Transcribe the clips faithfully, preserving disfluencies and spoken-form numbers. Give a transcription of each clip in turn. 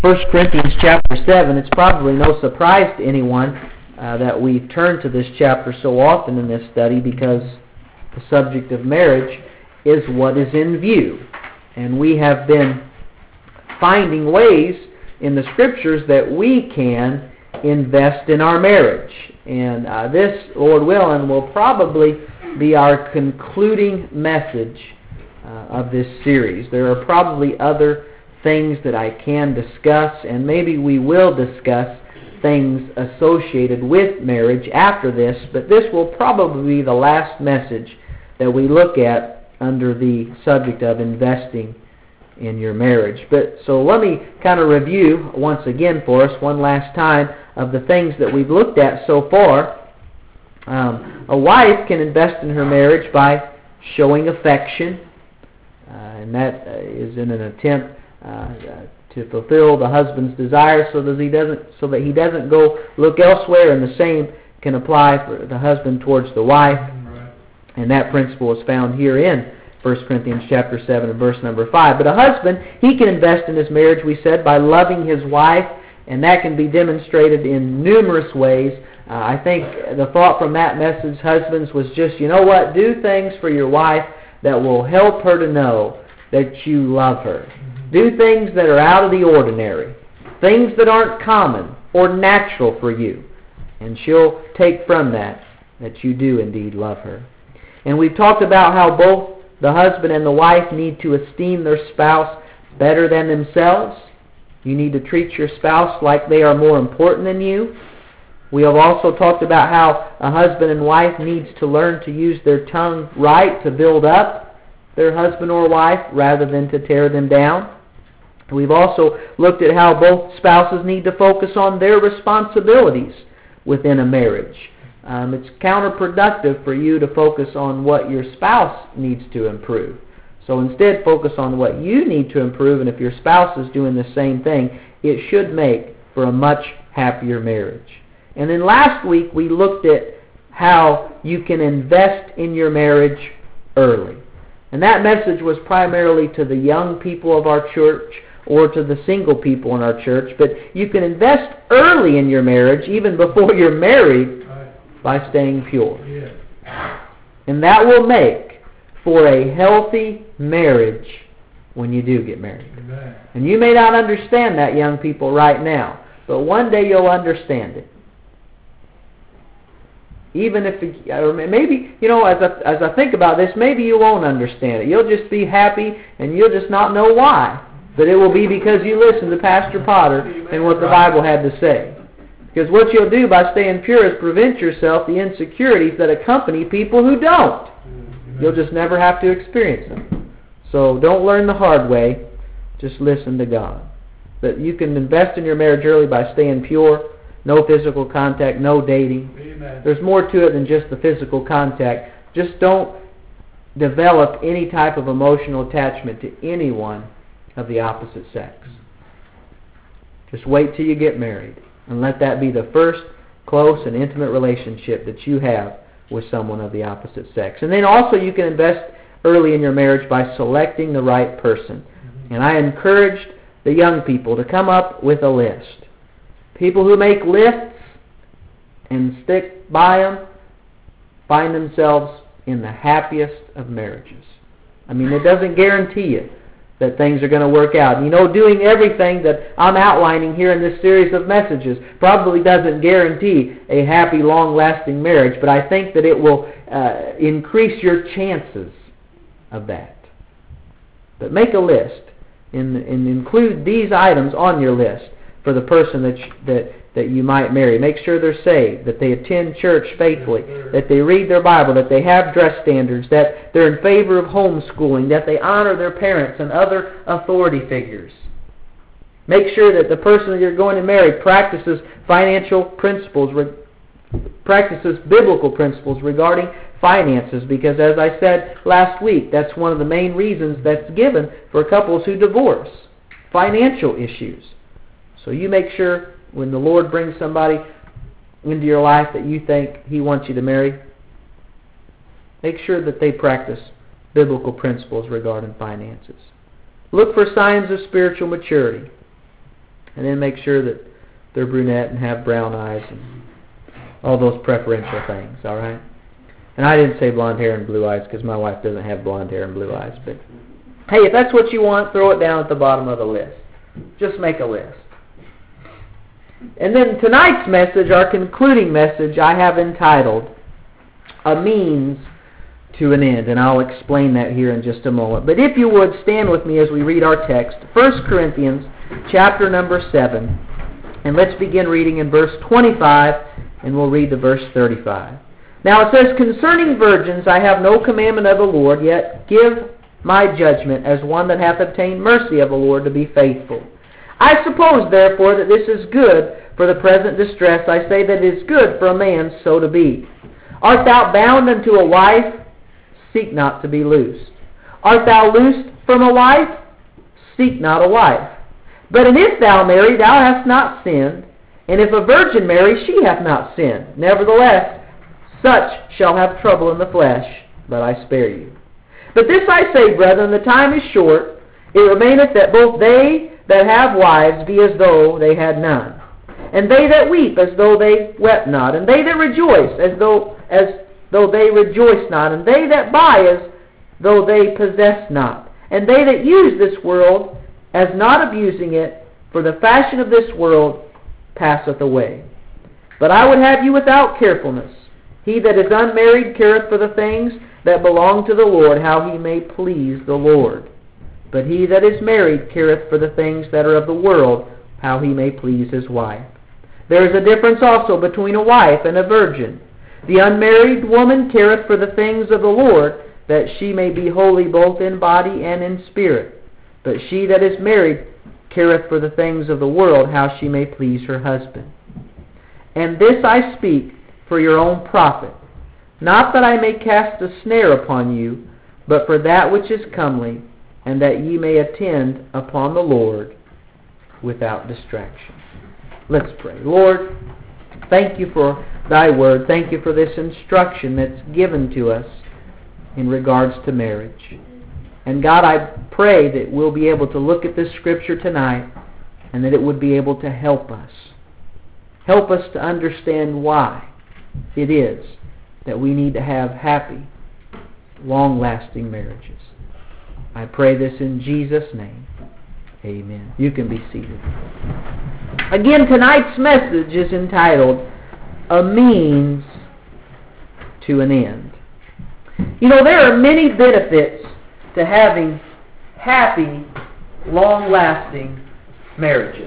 First Corinthians chapter seven, it's probably no surprise to anyone uh, that we've turned to this chapter so often in this study, because the subject of marriage is what is in view. And we have been finding ways in the Scriptures that we can invest in our marriage. And uh, this, Lord willing, will probably be our concluding message uh, of this series. There are probably other things that I can discuss, and maybe we will discuss things associated with marriage after this, but this will probably be the last message that we look at under the subject of investing in your marriage. But so let me kind of review once again for us one last time of the things that we've looked at so far. Um, a wife can invest in her marriage by showing affection, uh, and that uh, is in an attempt uh, uh, to fulfill the husband's desire, so that he doesn't, so that he doesn't go look elsewhere. And the same can apply for the husband towards the wife, and that principle is found here in First Corinthians chapter seven and verse number five. But a husband, he can invest in his marriage, we said, by loving his wife, and that can be demonstrated in numerous ways. Uh, I think the thought from that message, husbands, was just, you know what, do things for your wife that will help her to know that you love her. Do things that are out of the ordinary, things that aren't common or natural for you, and she'll take from that that you do indeed love her. And we've talked about how both the husband and the wife need to esteem their spouse better than themselves. You need to treat your spouse like they are more important than you. We have also talked about how a husband and wife needs to learn to use their tongue right to build up their husband or wife rather than to tear them down. We've also looked at how both spouses need to focus on their responsibilities within a marriage. Um, it's counterproductive for you to focus on what your spouse needs to improve. So instead, focus on what you need to improve, and if your spouse is doing the same thing, it should make for a much happier marriage. And then last week, we looked at how you can invest in your marriage early. And that message was primarily to the young people of our church or to the single people in our church. But you can invest early in your marriage, even before you're married, by staying pure. And that will make for a healthy marriage when you do get married. And you may not understand that, young people, right now, but one day you'll understand it. Even if, it, or maybe, you know, as I, as I think about this, maybe you won't understand it. You'll just be happy, and you'll just not know why. But it will be because you listened to Pastor Potter and what the Bible had to say. Because what you'll do by staying pure is prevent yourself the insecurities that accompany people who don't. You'll just never have to experience them. So don't learn the hard way. Just listen to God. That you can invest in your marriage early by staying pure. No physical contact, no dating. Amen. There's more to it than just the physical contact. Just don't develop any type of emotional attachment to anyone of the opposite sex. Just wait till you get married. And let that be the first close and intimate relationship that you have with someone of the opposite sex. And then also you can invest early in your marriage by selecting the right person. Mm-hmm. And I encouraged the young people to come up with a list. People who make lists and stick by them find themselves in the happiest of marriages. I mean, it doesn't guarantee you that things are going to work out. You know, doing everything that I'm outlining here in this series of messages probably doesn't guarantee a happy, long-lasting marriage, but I think that it will uh, increase your chances of that. But make a list and, and include these items on your list for the person that you, that that you might marry. Make sure they're saved, that they attend church faithfully, that they read their Bible, that they have dress standards, that they're in favor of homeschooling, that they honor their parents and other authority figures. Make sure that the person that you're going to marry practices financial principles, practices biblical principles regarding finances, because as I said last week, that's one of the main reasons that's given for couples who divorce, financial issues. So you make sure when the Lord brings somebody into your life that you think He wants you to marry, make sure that they practice biblical principles regarding finances. Look for signs of spiritual maturity. And then make sure that they're brunette and have brown eyes and all those preferential things, all right? And I didn't say blonde hair and blue eyes because my wife doesn't have blonde hair and blue eyes. But hey, if that's what you want, throw it down at the bottom of the list. Just make a list. And then tonight's message, our concluding message, I have entitled, A Means to an End. And I'll explain that here in just a moment. But if you would, stand with me as we read our text, First Corinthians chapter number seven. And let's begin reading in verse twenty-five, and we'll read to verse thirty-five. Now it says, Concerning virgins I have no commandment of the Lord, yet give my judgment as one that hath obtained mercy of the Lord to be faithful. I suppose, therefore, that this is good for the present distress. I say that it is good for a man so to be. Art thou bound unto a wife? Seek not to be loosed. Art thou loosed from a wife? Seek not a wife. But and if thou marry, thou hast not sinned. And if a virgin marry, she hath not sinned. Nevertheless, such shall have trouble in the flesh, but I spare you. But this I say, brethren, the time is short. It remaineth that both they that have wives be as though they had none, and they that weep as though they wept not, and they that rejoice as though as though they rejoice not, and they that buy as though they possess not, and they that use this world as not abusing it, for the fashion of this world passeth away. But I would have you without carefulness. He that is unmarried careth for the things that belong to the Lord, how he may please the Lord. But he that is married careth for the things that are of the world, how he may please his wife. There is a difference also between a wife and a virgin. The unmarried woman careth for the things of the Lord, that she may be holy both in body and in spirit. But she that is married careth for the things of the world, how she may please her husband. And this I speak for your own profit, not that I may cast a snare upon you, but for that which is comely, and that ye may attend upon the Lord without distraction. Let's pray. Lord, thank you for thy word. Thank you for this instruction that's given to us in regards to marriage. And God, I pray that we'll be able to look at this scripture tonight and that it would be able to help us. Help us to understand why it is that we need to have happy, long-lasting marriages. I pray this in Jesus' name. Amen. You can be seated. Again, tonight's message is entitled, A Means to an End. You know, there are many benefits to having happy, long-lasting marriages.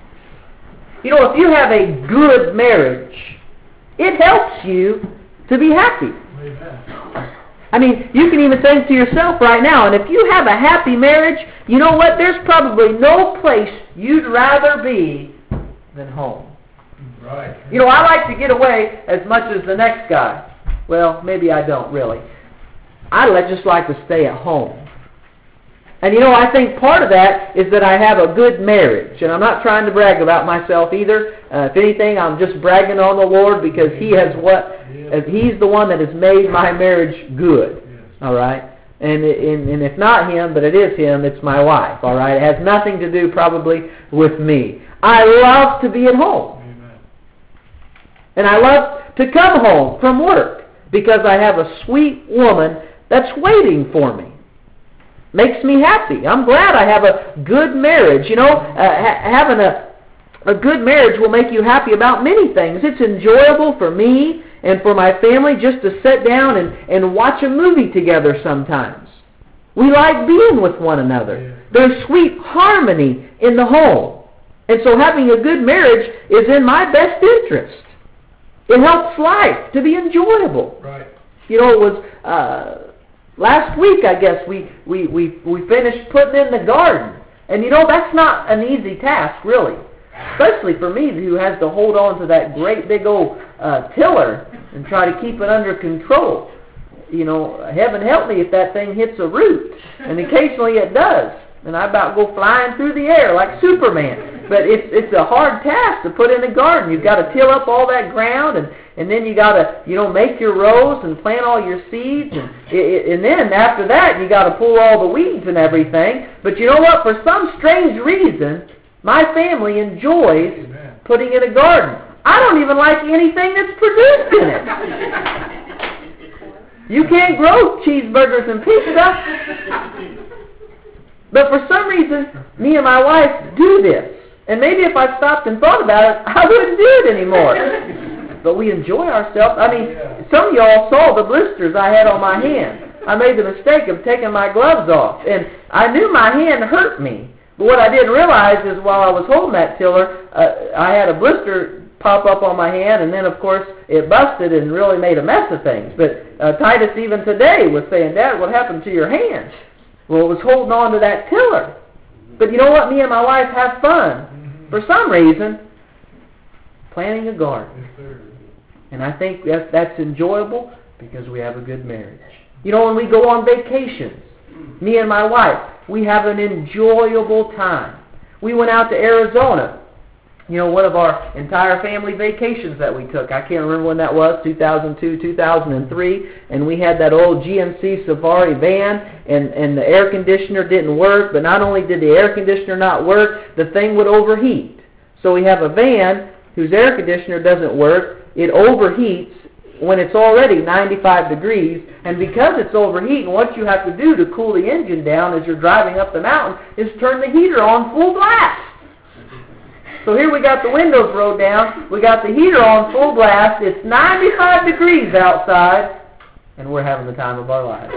You know, if you have a good marriage, it helps you to be happy. Amen. I mean, you can even think to yourself right now, and if you have a happy marriage, you know what? There's probably no place you'd rather be than home. Right. You know, I like to get away as much as the next guy. Well, maybe I don't really. I just like to stay at home. And you know, I think part of that is that I have a good marriage. And I'm not trying to brag about myself either. Uh, if anything, I'm just bragging on the Lord because He has what, yes. He's the one that has made my marriage good. Yes. All right? And, and, and if not Him, but it is Him, it's my wife. All right? It has nothing to do probably with me. I love to be at home. Amen. And I love to come home from work because I have a sweet woman that's waiting for me. Makes me happy. I'm glad I have a good marriage. You know, uh, ha- having a, a good marriage will make you happy about many things. It's enjoyable for me and for my family just to sit down and, and watch a movie together sometimes. We like being with one another. There's sweet harmony in the home. And so having a good marriage is in my best interest. It helps life to be enjoyable. Right. You know, it was... Uh, Last week, I guess, we, we, we, we finished putting in the garden. And you know, that's not an easy task, really. Especially for me, who has to hold on to that great big old uh, tiller and try to keep it under control. You know, heaven help me if that thing hits a root. And occasionally it does. And I about go flying through the air like Superman. But it's it's a hard task to put in a garden. You've got to till up all that ground, and, and then you got to, you know, make your rows and plant all your seeds. And, it, and then after that, you got to pull all the weeds and everything. But you know what? For some strange reason, My family enjoys Amen. Putting in a garden. I don't even like anything that's produced in it. You can't grow cheeseburgers and pizza. But for some reason, me and my wife do this. And maybe if I stopped and thought about it, I wouldn't do it anymore. But we enjoy ourselves. I mean, some of y'all saw the blisters I had on my hand. I made the mistake of taking my gloves off. And I knew my hand hurt me. But what I didn't realize is while I was holding that tiller, uh, I had a blister pop up on my hand, and then, of course, it busted and really made a mess of things. But uh, Titus even today was saying, Dad, what happened to your hand? Well, it was holding on to that tiller. But you know what? Me and my wife have fun. For some reason, planting a garden. And I think that's, that's enjoyable because we have a good marriage. You know, when we go on vacations, me and my wife, we have an enjoyable time. We went out to Arizona. You know, one of our entire family vacations that we took. I can't remember when that was, two thousand two, two thousand three. And we had that old G M C Safari van, and, and the air conditioner didn't work. But not only did the air conditioner not work, the thing would overheat. So we have a van whose air conditioner doesn't work. It overheats when it's already ninety-five degrees. And because it's overheating, what you have to do to cool the engine down as you're driving up the mountain is turn the heater on full blast. So here we got the windows rolled down, we got the heater on full blast, it's ninety-five degrees outside, and we're having the time of our lives.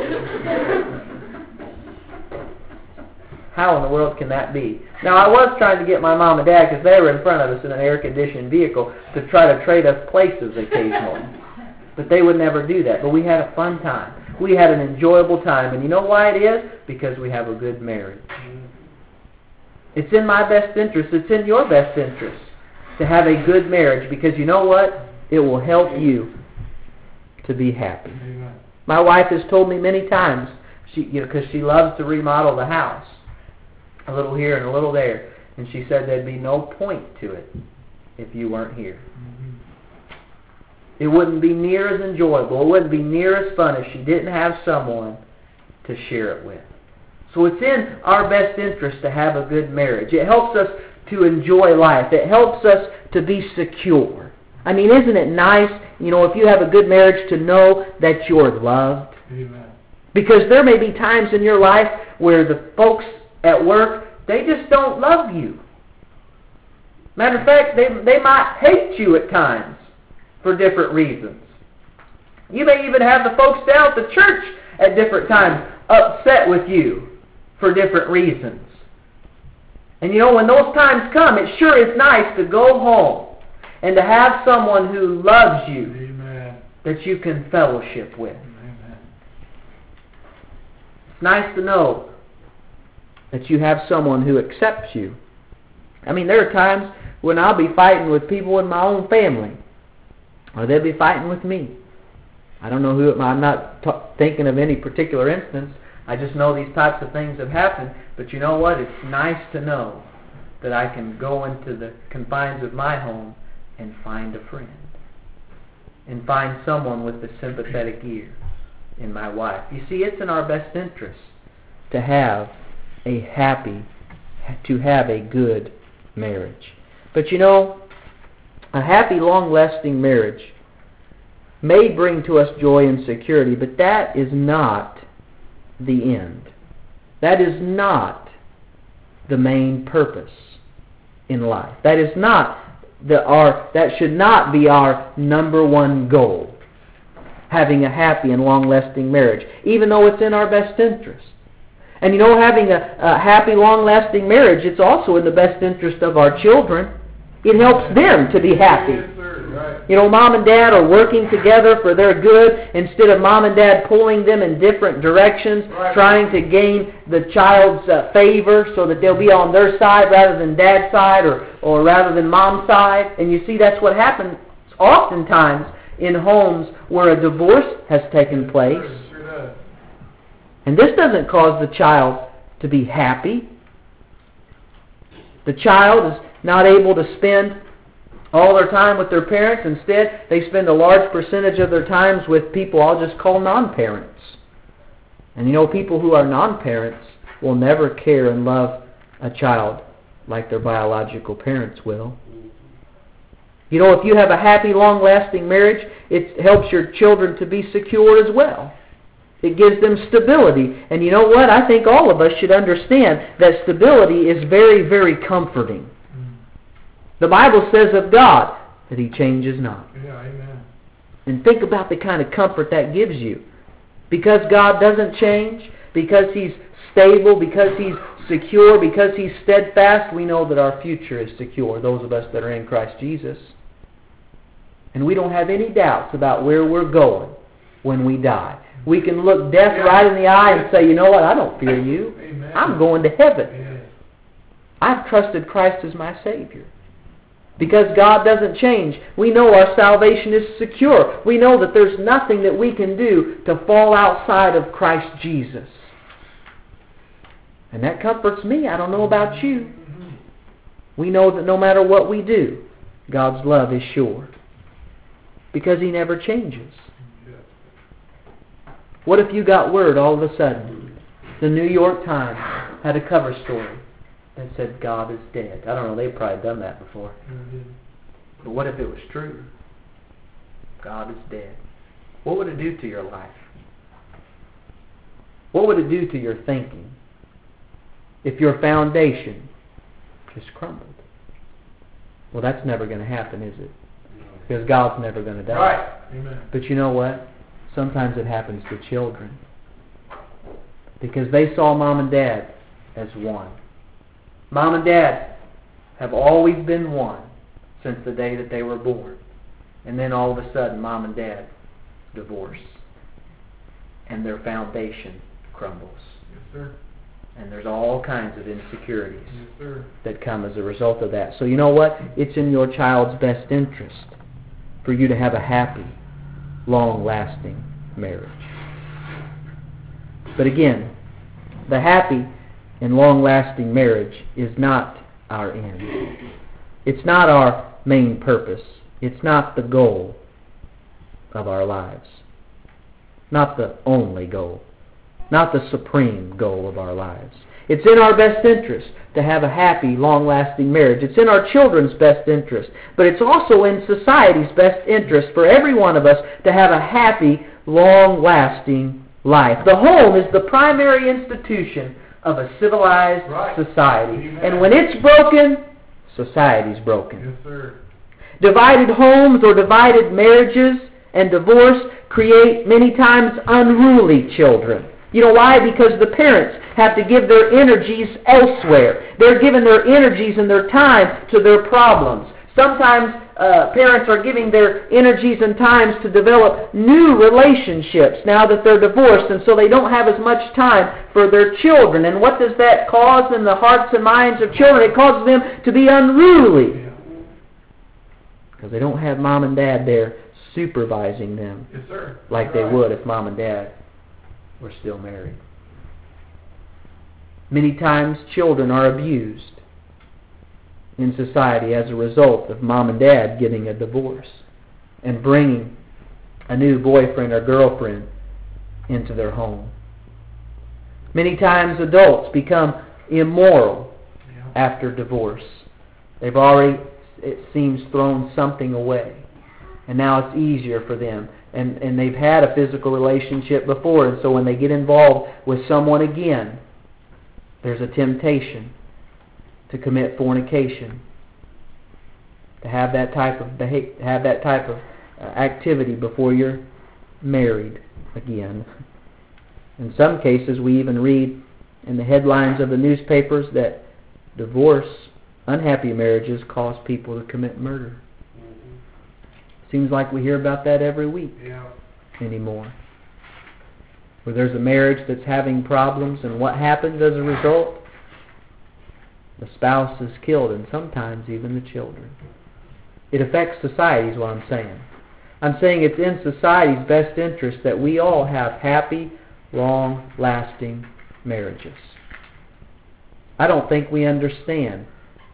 How in the world can that be? Now, I was trying to get my mom and dad, because they were in front of us in an air-conditioned vehicle, to try to trade us places occasionally. But they would never do that. But we had a fun time. We had an enjoyable time. And you know why it is? Because we have a good marriage. It's in my best interest. It's in your best interest to have a good marriage, because you know what? It will help you to be happy. Amen. My wife has told me many times, she, you know, because she loves to remodel the house, a little here and a little there, and she said there'd be no point to it if you weren't here. Mm-hmm. It wouldn't be near as enjoyable. It wouldn't be near as fun if she didn't have someone to share it with. So it's in our best interest to have a good marriage. It helps us to enjoy life. It helps us to be secure. I mean, isn't it nice, you know, if you have a good marriage, to know that you're loved? Amen. Because there may be times in your life where the folks at work, they just don't love you. Matter of fact, they, they might hate you at times for different reasons. You may even have the folks down at the church at different times upset with you for different reasons. And you know, when those times come, it sure is nice to go home and to have someone who loves you, Amen, that you can fellowship with. Amen. It's nice to know that you have someone who accepts you. I mean, there are times when I'll be fighting with people in my own family, or they'll be fighting with me. I don't know who it, I'm not t- thinking of any particular instance. I just know these types of things have happened. But you know what? It's nice to know that I can go into the confines of my home and find a friend, and find someone with a sympathetic ear in my wife. You see, it's in our best interest to have a happy, to have a good marriage. But you know, a happy, long-lasting marriage may bring to us joy and security, but that is not the end. That is not the main purpose in life. That is not the our that should not be our number one goal, having a happy and long-lasting marriage, even though it's in our best interest. And you know, having a, a happy, long-lasting marriage, it's also in the best interest of our children. It helps them to be happy. You know, mom and dad are working together for their good instead of mom and dad pulling them in different directions, trying to gain the child's uh, favor so that they'll be on their side rather than dad's side, or, or rather than mom's side. And you see, that's what happens oftentimes in homes where a divorce has taken place. And this doesn't cause the child to be happy. The child is not able to spend all their time with their parents. Instead, they spend a large percentage of their times with people I'll just call non-parents. And you know, people who are non-parents will never care and love a child like their biological parents will. You know, if you have a happy, long-lasting marriage, it helps your children to be secure as well. It gives them stability. And you know what? I think all of us should understand that stability is very, very comforting. The Bible says of God that He changes not. Yeah, amen. And think about the kind of comfort that gives you. Because God doesn't change, because He's stable, because He's secure, because He's steadfast, we know that our future is secure, those of us that are in Christ Jesus. And we don't have any doubts about where we're going when we die. We can look death right in the eye and say, you know what, I don't fear you. Amen. I'm going to heaven. Yes. I've trusted Christ as my Savior. Because God doesn't change. We know our salvation is secure. We know that there's nothing that we can do to fall outside of Christ Jesus. And that comforts me. I don't know about you. We know that no matter what we do, God's love is sure. Because He never changes. What if you got word all of a sudden, the New York Times had a cover story that said God is dead? I don't know, they've probably done that before. Mm-hmm. But what if it was true? God is dead. What would it do to your life? What would it do to your thinking if your foundation just crumbled? Well, that's never going to happen, is it? Because God's never going to die. Right. Amen. But you know what? Sometimes it happens to children. Because they saw mom and dad as one. Mom and dad have always been one since the day that they were born. And then all of a sudden, mom and dad divorce. And their foundation crumbles. Yes, sir. And there's all kinds of insecurities yes, sir. that come as a result of that. So you know what? It's in your child's best interest for you to have a happy, long-lasting marriage. But again, the happy and long-lasting marriage is not our end. It's not our main purpose. It's not the goal of our lives. Not the only goal. Not the supreme goal of our lives. It's in our best interest to have a happy, long-lasting marriage. It's in our children's best interest. But it's also in society's best interest for every one of us to have a happy, long-lasting life. The home is the primary institution of a civilized right. society. Amen. And when it's broken, society's broken. Yes, sir. Divided homes or divided marriages and divorce create many times unruly children. You know why? Because the parents have to give their energies elsewhere. They're giving their energies and their time to their problems. Sometimes uh, parents are giving their energies and times to develop new relationships now that they're divorced, and so they don't have as much time for their children. And what does that cause in the hearts and minds of children? It causes them to be unruly. Because they don't have mom and dad there supervising them. Yes, sir. like Right. they would if mom and dad were still married. Many times children are abused in society as a result of mom and dad getting a divorce and bringing a new boyfriend or girlfriend into their home. Many times adults become immoral Yeah. after divorce. They've already, it seems, thrown something away. And now it's easier for them. And, and they've had a physical relationship before, and so when they get involved with someone again, there's a temptation to commit fornication, to have that type of behavior, have that type of uh, activity before you're married again. In some cases, we even read in the headlines of the newspapers that divorce, unhappy marriages, cause people to commit murder. Seems like we hear about that every week Yeah. anymore. Where there's a marriage that's having problems, and what happens as a result? The spouse is killed, and sometimes even the children. It affects society is what I'm saying. I'm saying it's in society's best interest that we all have happy, long-lasting marriages. I don't think we understand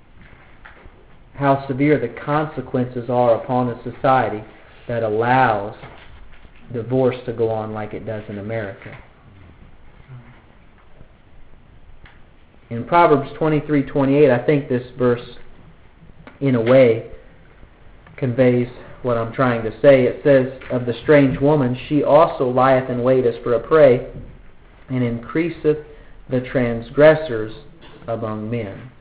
how severe the consequences are upon a society that allows divorce to go on like it does in America. In Proverbs twenty-three twenty-eight, I think this verse, in a way, conveys what I'm trying to say. It says, of the strange woman, she also lieth in wait as for a prey, and increaseth the transgressors among men.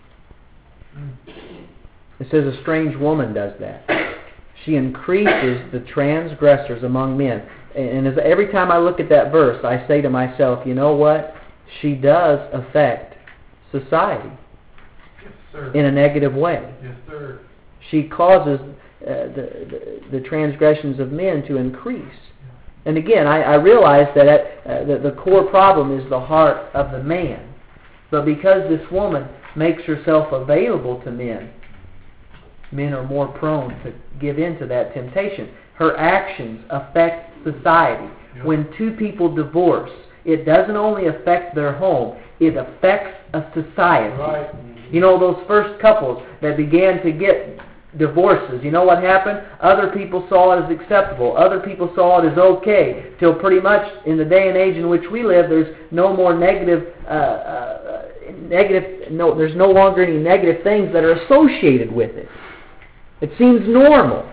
It says a strange woman does that. She increases the transgressors among men. And as every time I look at that verse, I say to myself, you know what? She does affect society. Yes, sir. In a negative way. Yes, sir. She causes uh, the, the the transgressions of men to increase. And again, I, I realize that at, uh, the, the core problem is the heart of the man. But because this woman makes herself available to men, men are more prone to give in to that temptation. Her actions affect society. Yep. When two people divorce, it doesn't only affect their home, it affects a society. Right. You know, those first couples that began to get divorces, you know what happened? Other people saw it as acceptable. Other people saw it as okay. Till pretty much in the day and age in which we live, there's no more negative, uh, uh, negative. No, there's no longer any negative things that are associated with it. It seems normal,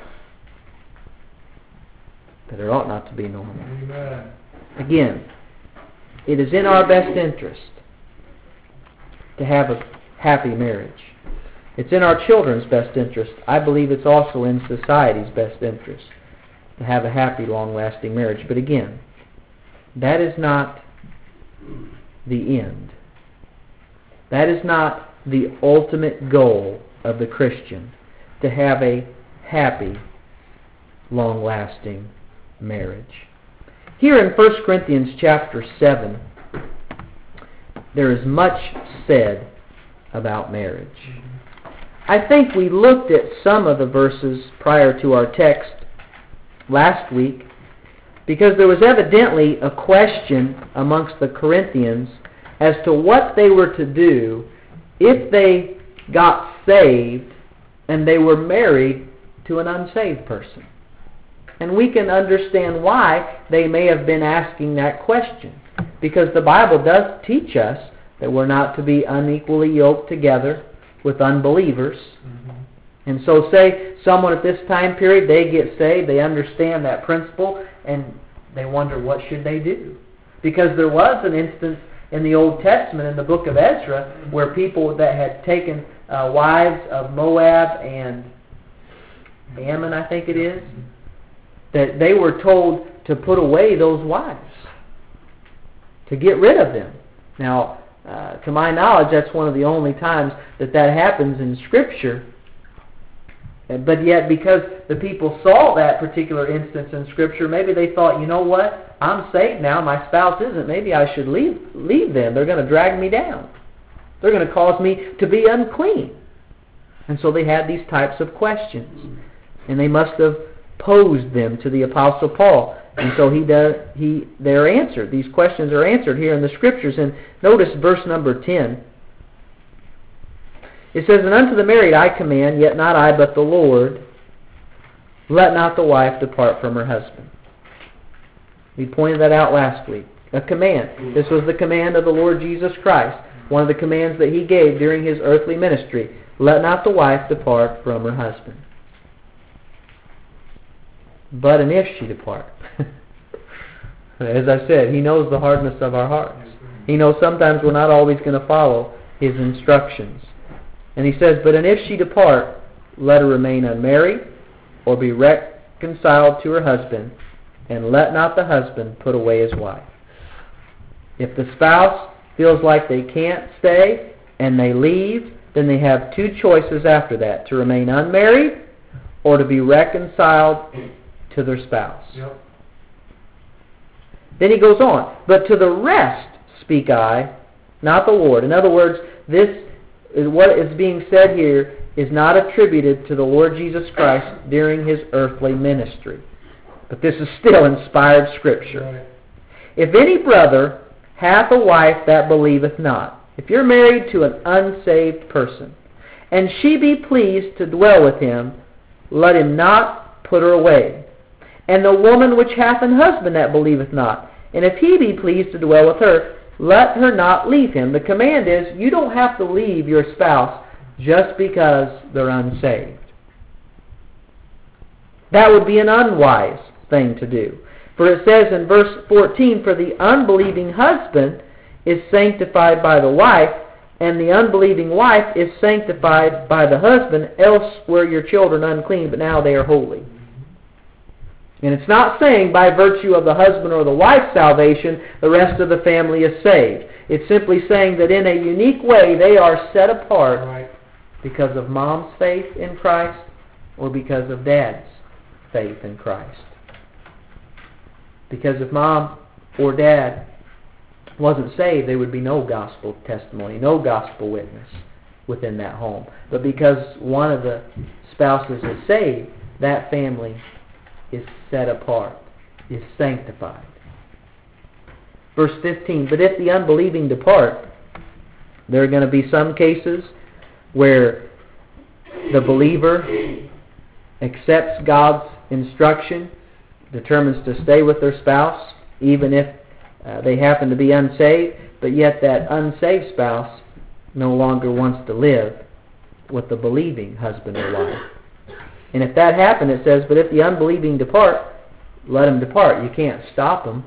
but it ought not to be normal. Amen. Again, it is in our best interest to have a happy marriage. It's in our children's best interest. I believe it's also in society's best interest to have a happy, long-lasting marriage. But again, that is not the end. That is not the ultimate goal of the Christian, to have a happy, long-lasting marriage. Here in First Corinthians chapter seven, there is much said about marriage. I think we looked at some of the verses prior to our text last week because there was evidently a question amongst the Corinthians as to what they were to do if they got saved and they were married to an unsaved person. And we can understand why they may have been asking that question, because the Bible does teach us that we're not to be unequally yoked together with unbelievers. Mm-hmm. And so say someone at this time period, they get saved, they understand that principle, and they wonder what should they do. Because there was an instance in the Old Testament, in the book of Ezra, where people that had taken uh, wives of Moab and Ammon, I think it is, that they were told to put away those wives, to get rid of them. Now, uh, to my knowledge, that's one of the only times that that happens in Scripture. But yet, because the people saw that particular instance in Scripture, maybe they thought, you know what, I'm saved now, my spouse isn't, maybe I should leave, leave them. They're going to drag me down. They're going to cause me to be unclean. And so they had these types of questions. And they must have posed them to the Apostle Paul. And so he does, he, they're answered. These questions are answered here in the Scriptures. And notice verse number ten. It says, and unto the married I command, yet not I, but the Lord, let not the wife depart from her husband. We pointed that out last week. A command. This was the command of the Lord Jesus Christ. One of the commands that He gave during His earthly ministry. Let not the wife depart from her husband. But and if she depart. As I said, He knows the hardness of our hearts. He knows sometimes we're not always going to follow His instructions. And He says, but and if she depart, let her remain unmarried, or be reconciled to her husband, and let not the husband put away his wife. If the spouse feels like they can't stay, and they leave, then they have two choices after that, to remain unmarried, or to be reconciled to their spouse. Yep. Then he goes on, but to the rest speak I, not the Lord. In other words, this is what is being said here is not attributed to the Lord Jesus Christ during His earthly ministry. But this is still inspired Scripture. Right. If any brother hath a wife that believeth not, if you're married to an unsaved person, and she be pleased to dwell with him, let him not put her away. And the woman which hath an husband that believeth not, and if he be pleased to dwell with her, let her not leave him. The command is, you don't have to leave your spouse just because they're unsaved. That would be an unwise thing to do. For it says in verse fourteen, for the unbelieving husband is sanctified by the wife, and the unbelieving wife is sanctified by the husband, else were your children unclean, but now they are holy. And it's not saying by virtue of the husband or the wife's salvation, the rest of the family is saved. It's simply saying that in a unique way they are set apart right. because of mom's faith in Christ or because of dad's faith in Christ. Because if mom or dad wasn't saved, there would be no gospel testimony, no gospel witness within that home. But because one of the spouses is saved, that family is set apart, is sanctified. Verse fifteen, but if the unbelieving depart, there are going to be some cases where the believer accepts God's instruction, determines to stay with their spouse, even if uh, they happen to be unsaved, but yet that unsaved spouse no longer wants to live with the believing husband or wife. And if that happened, it says, but if the unbelieving depart, let them depart. You can't stop them.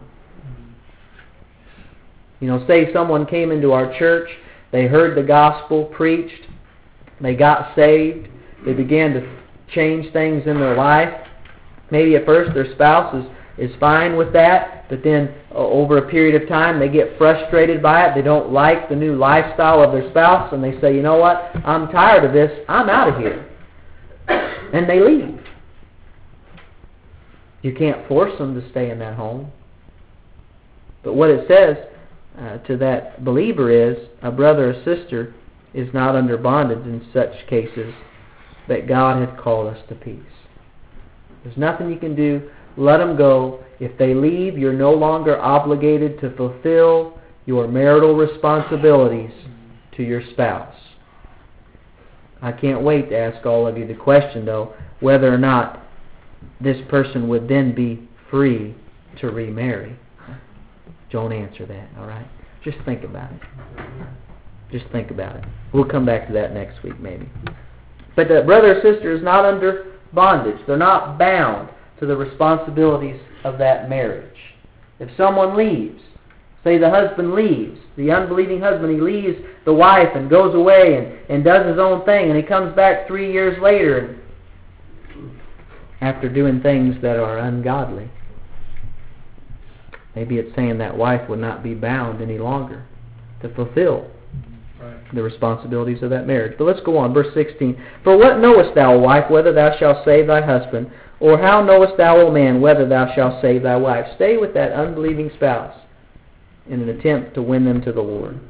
You know, say someone came into our church, they heard the gospel preached, they got saved, they began to change things in their life. Maybe at first their spouse is, is fine with that, but then uh, over a period of time they get frustrated by it. They don't like the new lifestyle of their spouse, and they say, you know what, I'm tired of this, I'm out of here. And they leave. You can't force them to stay in that home. But what it says uh, to that believer is, a brother or sister is not under bondage in such cases, that God hath called us to peace. There's nothing you can do. Let them go. If they leave, you're no longer obligated to fulfill your marital responsibilities to your spouse. I can't wait to ask all of you the question, though, whether or not this person would then be free to remarry. Don't answer that, all right? Just think about it. Just think about it. We'll come back to that next week, maybe. But the brother or sister is not under bondage. They're not bound to the responsibilities of that marriage. If someone leaves, say the husband leaves, the unbelieving husband, he leaves the wife and goes away and, and does his own thing, and he comes back three years later after doing things that are ungodly. Maybe it's saying that wife would not be bound any longer to fulfill right. the responsibilities of that marriage. But let's go on, verse sixteen. For what knowest thou, O wife, whether thou shalt save thy husband? Or how knowest thou, O man, whether thou shalt save thy wife? Stay with that unbelieving spouse in an attempt to win them to the Lord.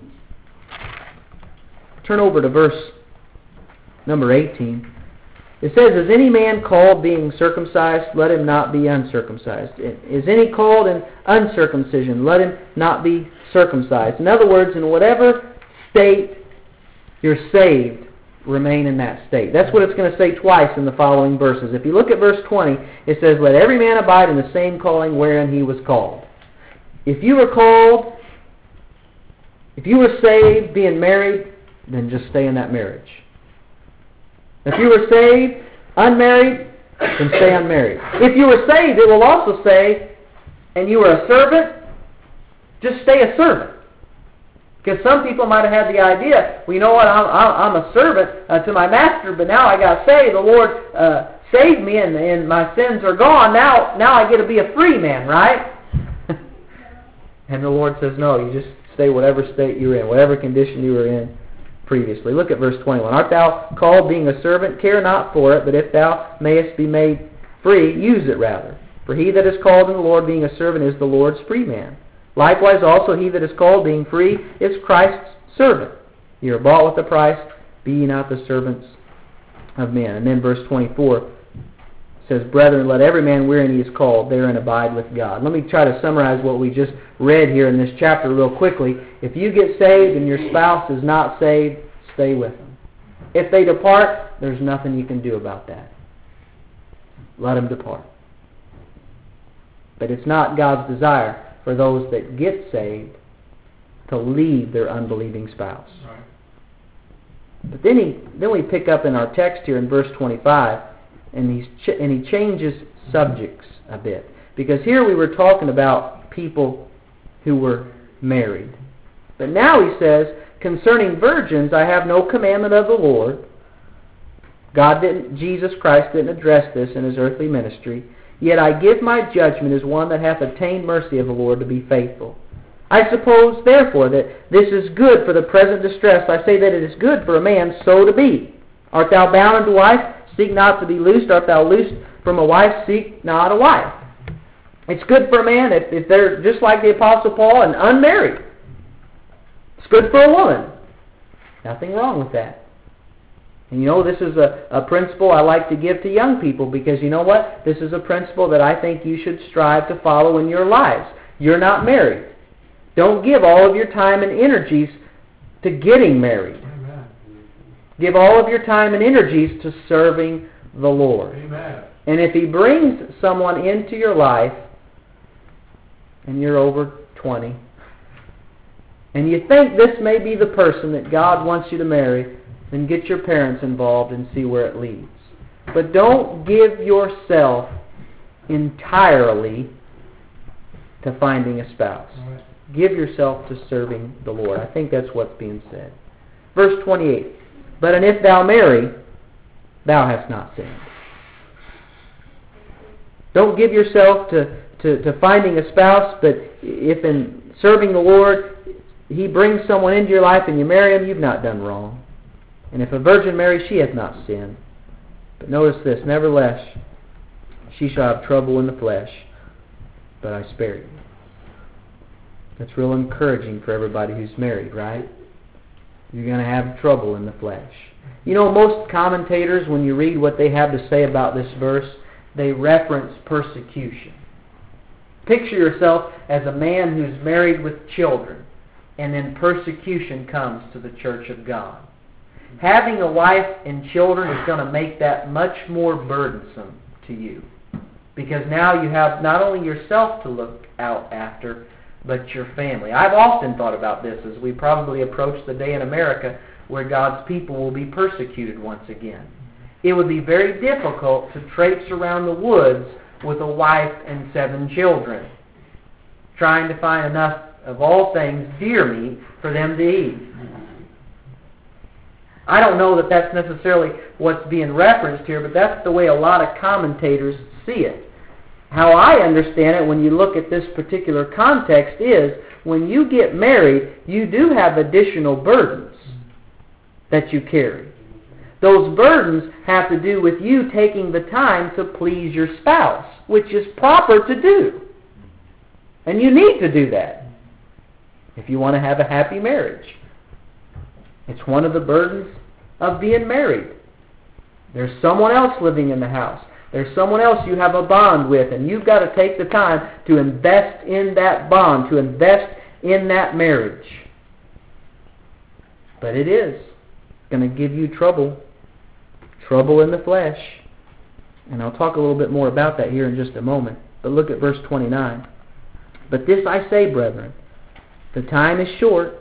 Turn over to verse number eighteen. It says, is any man called being circumcised? Let him not be uncircumcised. Is any called in uncircumcision? Let him not be circumcised. In other words, in whatever state you're saved, remain in that state. That's what it's going to say twice in the following verses. If you look at verse twenty, it says, let every man abide in the same calling wherein he was called. If you were called, if you were saved being married, then just stay in that marriage. If you were saved unmarried, then stay unmarried. If you were saved, it will also say, and you were a servant, just stay a servant. Because some people might have had the idea, well, you know what, I'm, I'm a servant uh, to my master, but now I got saved. The Lord uh, saved me, and, and my sins are gone. Now, now I get to be a free man, right? And the Lord says, no, you just stay whatever state you're in, whatever condition you were in previously. Look at verse twenty-one. Art thou called being a servant? Care not for it, but if thou mayest be made free, use it rather. For he that is called in the Lord being a servant is the Lord's free man. Likewise also he that is called being free is Christ's servant. You are bought with a price, be ye not the servants of men. And then verse twenty-four says, brethren, let every man wherein he is called therein abide with God. Let me try to summarize what we just read here in this chapter real quickly. If you get saved and your spouse is not saved, stay with them. If they depart, there's nothing you can do about that. Let them depart. But it's not God's desire for those that get saved to leave their unbelieving spouse. Right. But then he then we pick up in our text here in verse twenty-five, and he's ch- and he changes subjects a bit, because here we were talking about people who were married, but now he says, concerning virgins, I have no commandment of the Lord. God didn't, Jesus Christ didn't address this in his earthly ministry. Yet I give my judgment as one that hath obtained mercy of the Lord to be faithful. I suppose, therefore, that this is good for the present distress. I say that it is good for a man so to be. Art thou bound unto wife? Seek not to be loosed. Art thou loosed from a wife? Seek not a wife. It's good for a man if, if they're just like the Apostle Paul and unmarried. It's good for a woman. Nothing wrong with that. And you know, this is a, a principle I like to give to young people, because you know what? This is a principle that I think you should strive to follow in your lives. You're not married. Don't give all of your time and energies to getting married. Amen. Give all of your time and energies to serving the Lord. Amen. And if He brings someone into your life, and you're over twenty, and you think this may be the person that God wants you to marry, then get your parents involved and see where it leads. But don't give yourself entirely to finding a spouse. Right. Give yourself to serving the Lord. I think that's what's being said. Verse twenty-eight, but and if thou marry, thou hast not sinned. Don't give yourself to, to, to finding a spouse, but if in serving the Lord, He brings someone into your life and you marry him, you've not done wrong. And if a virgin marries, she hath not sinned. But notice this, nevertheless, she shall have trouble in the flesh, but I spare you. That's real encouraging for everybody who's married, right? You're going to have trouble in the flesh. You know, most commentators, when you read what they have to say about this verse, they reference persecution. Picture yourself as a man who's married with children, and then persecution comes to the church of God. Having a wife and children is going to make that much more burdensome to you, because now you have not only yourself to look out after, but your family. I've often thought about this as we probably approach the day in America where God's people will be persecuted once again. It would be very difficult to traipse around the woods with a wife and seven children, trying to find enough of all things deer meat for them to eat. I don't know that that's necessarily what's being referenced here, but that's the way a lot of commentators see it. How I understand it when you look at this particular context is, when you get married, you do have additional burdens that you carry. Those burdens have to do with you taking the time to please your spouse, which is proper to do. And you need to do that if you want to have a happy marriage. It's one of the burdens of being married. There's someone else living in the house. There's someone else you have a bond with, and you've got to take the time to invest in that bond, to invest in that marriage. But it is going to give you trouble, trouble in the flesh. And I'll talk a little bit more about that here in just a moment. But look at verse twenty-nine. But this I say, brethren, the time is short.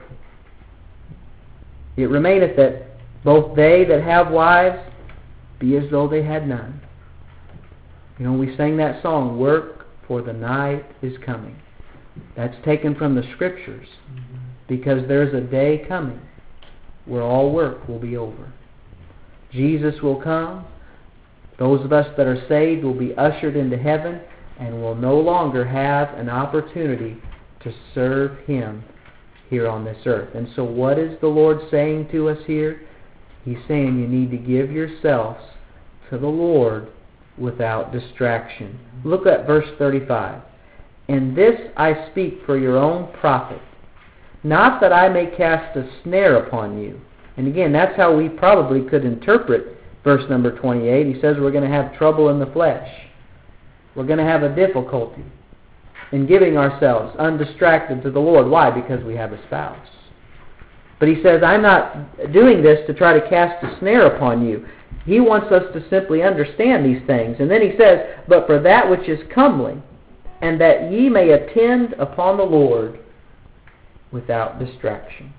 It remaineth that both they that have wives be as though they had none. You know, we sang that song, Work, for the night is coming. That's taken from the Scriptures, because there's a day coming where all work will be over. Jesus will come. Those of us that are saved will be ushered into heaven and will no longer have an opportunity to serve Him here on this earth. And so what is the Lord saying to us here? He's saying you need to give yourselves to the Lord without distraction. Look at verse thirty-five. And this I speak for your own profit, not that I may cast a snare upon you. And again, that's how we probably could interpret verse number twenty-eight. He says we're going to have trouble in the flesh. We're going to have a difficulty in giving ourselves undistracted to the Lord. Why? Because we have a spouse. But he says, I'm not doing this to try to cast a snare upon you. He wants us to simply understand these things. And then he says, but for that which is comely, and that ye may attend upon the Lord, without distraction.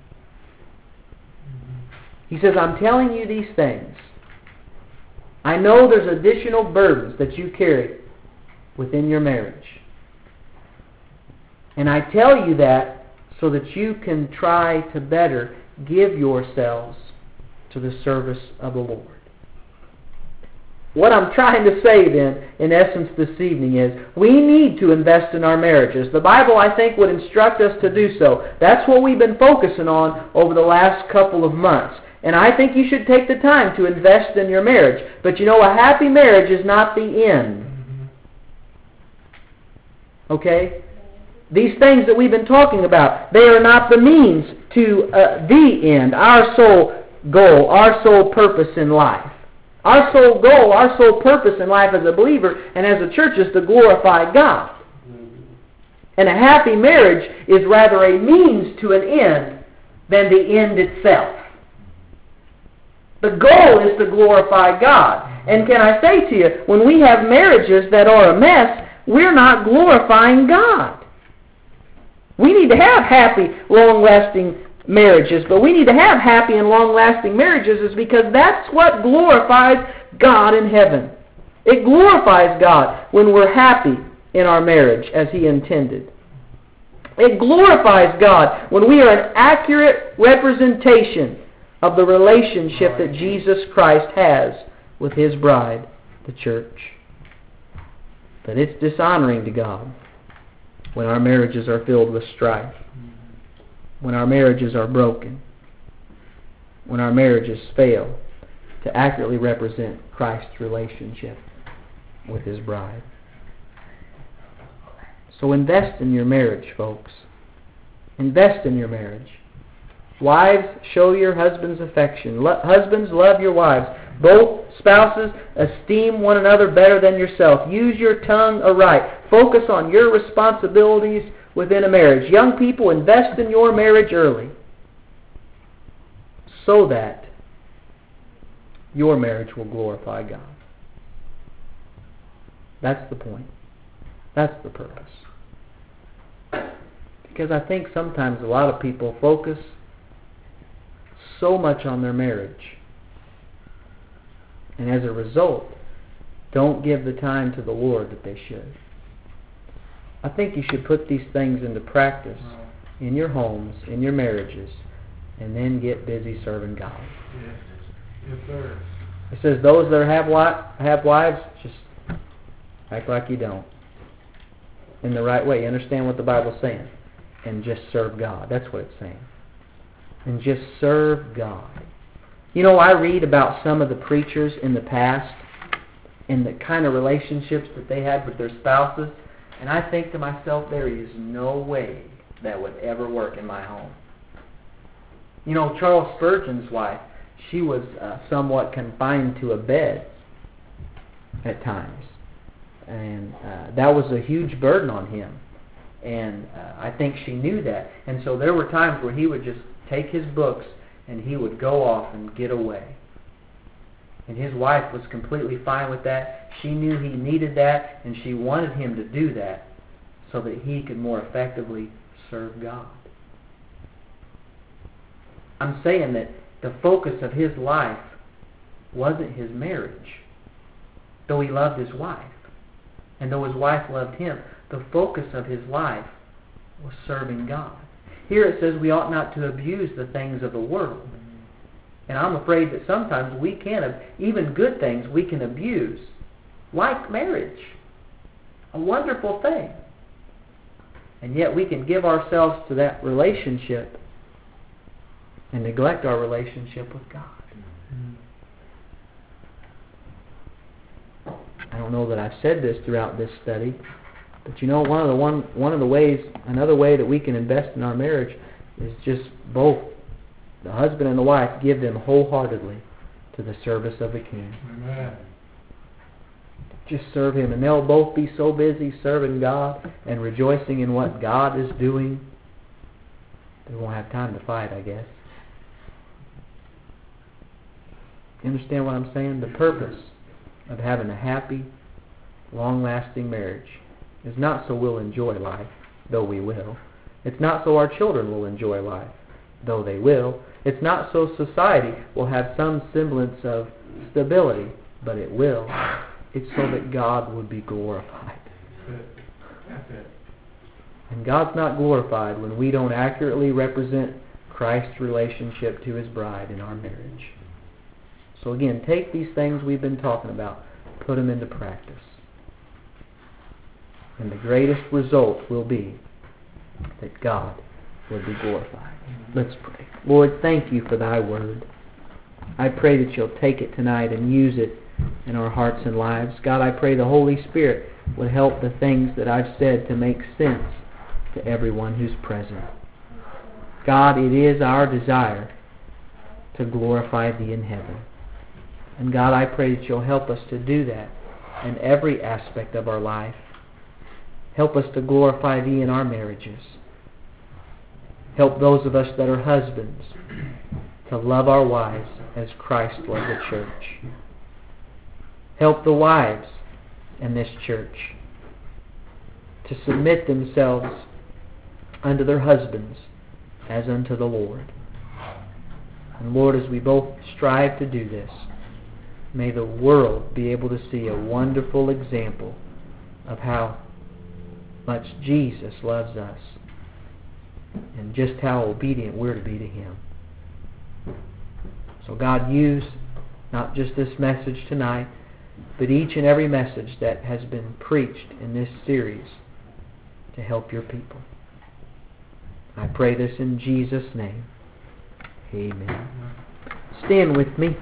He says, I'm telling you these things. I know there's additional burdens that you carry within your marriage. And I tell you that so that you can try to better give yourselves to the service of the Lord. What I'm trying to say then, in essence this evening, is we need to invest in our marriages. The Bible, I think, would instruct us to do so. That's what we've been focusing on over the last couple of months. And I think you should take the time to invest in your marriage. But you know, a happy marriage is not the end. Okay? These things that we've been talking about, they are not the means to uh, the end, our sole goal, our sole purpose in life. Our sole goal, our sole purpose in life as a believer and as a church is to glorify God. And a happy marriage is rather a means to an end than the end itself. The goal is to glorify God. And can I say to you, when we have marriages that are a mess, we're not glorifying God. We need to have happy, long-lasting marriages, but we need to have happy and long-lasting marriages is because that's what glorifies God in heaven. It glorifies God when we're happy in our marriage as He intended. It glorifies God when we are an accurate representation of the relationship that Jesus Christ has with His bride, the church. But it's dishonoring to God when our marriages are filled with strife, when our marriages are broken, when our marriages fail to accurately represent Christ's relationship with His bride. So invest in your marriage, folks. Invest in your marriage. Wives, show your husbands affection. Lo- husbands, love your wives. Both spouses, esteem one another better than yourself. Use your tongue aright. Focus on your responsibilities within a marriage. Young people, invest in your marriage early so that your marriage will glorify God. That's the point. That's the purpose. Because I think sometimes a lot of people focus so much on their marriage, and as a result, don't give the time to the Lord that they should. I think you should put these things into practice in your homes, in your marriages, and then get busy serving God. Yes, yes sir. It says those that have wi- have wives, just act like you don't. In the right way. You understand what the Bible's saying. And just serve God. That's what it's saying. And just serve God. You know, I read about some of the preachers in the past and the kind of relationships that they had with their spouses, and I think to myself, there is no way that would ever work in my home. You know, Charles Spurgeon's wife, she was uh, somewhat confined to a bed at times, and uh, that was a huge burden on him. And uh, I think she knew that. And so there were times where he would just take his books and he would go off and get away. And his wife was completely fine with that. She knew he needed that, and she wanted him to do that so that he could more effectively serve God. I'm saying that the focus of his life wasn't his marriage, though he loved his wife. And though his wife loved him, the focus of his life was serving God. Here it says we ought not to abuse the things of the world. And I'm afraid that sometimes we can, even good things we can abuse, like marriage. A wonderful thing. And yet we can give ourselves to that relationship and neglect our relationship with God. I don't know that I've said this throughout this study, but you know, one of the one one of the ways, another way that we can invest in our marriage is just both the husband and the wife give them wholeheartedly to the service of the King. Amen. Just serve Him, and they'll both be so busy serving God and rejoicing in what God is doing, they won't have time to fight, I guess. You understand what I'm saying? The purpose of having a happy, long-lasting marriage is not so we'll enjoy life, though we will, It's not so our children will enjoy life, though they will. It's not so society will have some semblance of stability, but it will. It's so that God would be glorified. That's it. And God's not glorified when we don't accurately represent Christ's relationship to His bride in our marriage. So again, take these things we've been talking about, put them into practice. And the greatest result will be that God will be glorified. Let's pray. Lord, thank You for Thy Word. I pray that You'll take it tonight and use it in our hearts and lives. God, I pray the Holy Spirit would help the things that I've said to make sense to everyone who's present. God, it is our desire to glorify Thee in heaven. And God, I pray that You'll help us to do that in every aspect of our life. Help us to glorify Thee in our marriages. Help those of us that are husbands to love our wives as Christ loved the church. Help the wives in this church to submit themselves unto their husbands as unto the Lord. And Lord, as we both strive to do this, may the world be able to see a wonderful example of how much Jesus loves us and just how obedient we're to be to Him. So God, use not just this message tonight, but each and every message that has been preached in this series to help Your people. I pray this in Jesus' name. Amen. Stand with me.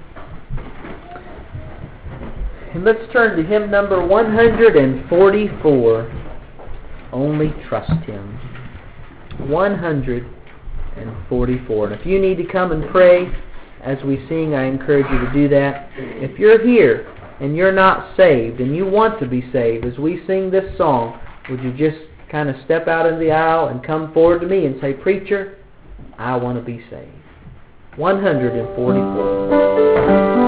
And let's turn to hymn number one forty-four. Only Trust Him. one forty-four. And if you need to come and pray as we sing, I encourage you to do that. If you're here and you're not saved and you want to be saved, as we sing this song, would you just kind of step out in the aisle and come forward to me and say, "Preacher, I want to be saved." one forty-four.